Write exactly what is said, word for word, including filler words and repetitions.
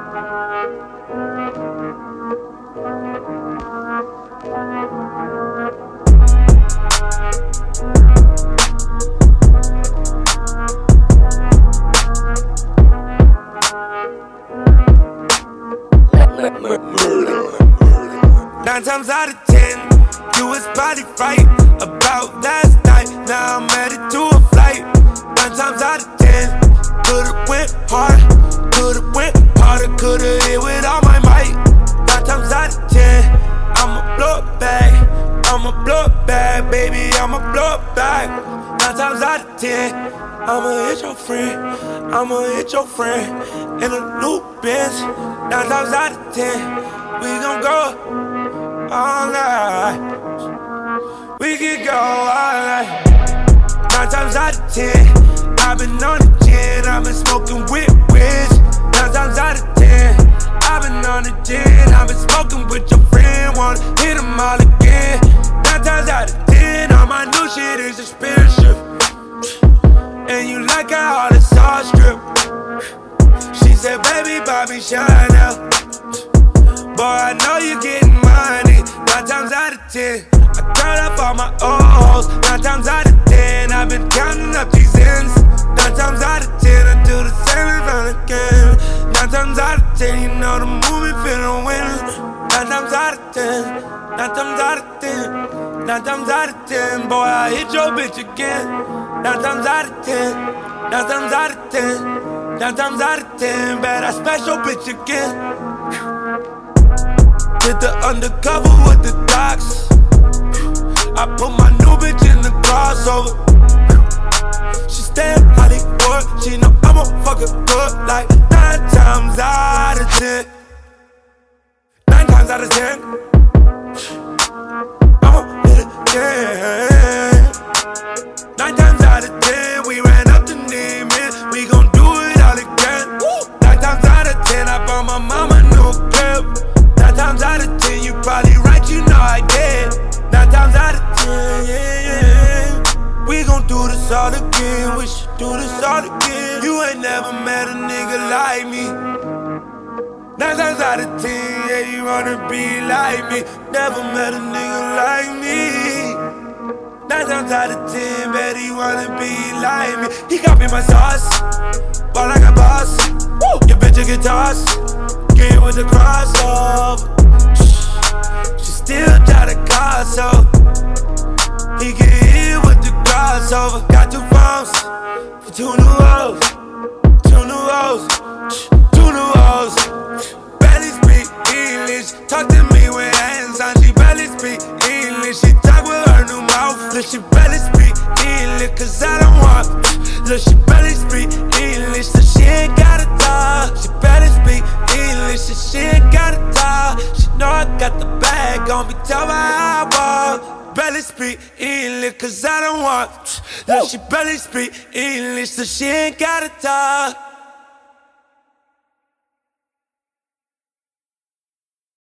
Nine times out of ten, you was probably right about last night. Now I'm headed to a flight. Nine times out of ten, could've went harder, could've went harder, could've hit with all my might. Nine times out of ten, I'ma blow it back, I'ma blow it back, baby, I'ma blow it back. Nine times out of ten, I'ma hit your friend, I'ma hit your friend in a new Benz. Nine times out of ten, we gon' go all night. We can go all night. Nine times out of ten, I've been on the gin, I've been smoking with Wiz. Nine times out of ten, I've been on the gin, I've been smoking with your friend. Wanna hit them all again. Nine times out of ten, all my new shit is expensive, and you like how all the sauce drip. She said, baby, Bobby, shine out. Boy, I know you getting money. Nine times out of ten, I cut up all my old hoes. Nine times out of ten, I've been counting up these ends. Nine times out of ten, I do the same and again. Nine times out of ten, you know the movie finna win. Nine times out of ten, nine times out of ten, nine times out of ten, boy, I hit your bitch again. Nine times out of ten, nine times out of ten, nine times out of ten, bet I smash your bitch again. Did the undercover with the docs. I put my new bitch in the crossover. She stay in Hollywood, she know I'ma fuck her good like nine times out of ten. Nine times out of ten, I'ma hit it again. Nine times out of ten, we ran up the name in, we gon' do it all again. Woo! Nine times out of ten, I bought my mama a new crib. Nine times out of ten, you probably right, you know I did. Nine times out of ten, yeah, yeah. We gon' do this all again, we should do this all again. You ain't never met a nigga like me. Nine times out of ten, yeah, you wanna be like me. Never met a nigga like me. Nine times out of ten, bet he wanna be like me. He copy my sauce, ball like a boss. Woo! Your bitch a get tossed, get with the crossover. She still try to call, so he get hit with the crossover. Got two phones for two new hoes, two new hoes, two new hoes. Barely speak English, talk to me with hands on. She barely speak English, she talk with her new mouth. Look, she barely speak English, cause I don't want. Look, she barely speak English, so she ain't gotta talk. She barely speak English, so she ain't gotta talk. She know I got the bag on me, tell my how I walk. Barely speak English, cause I don't want. Look, she barely speak English, so she ain't gotta talk.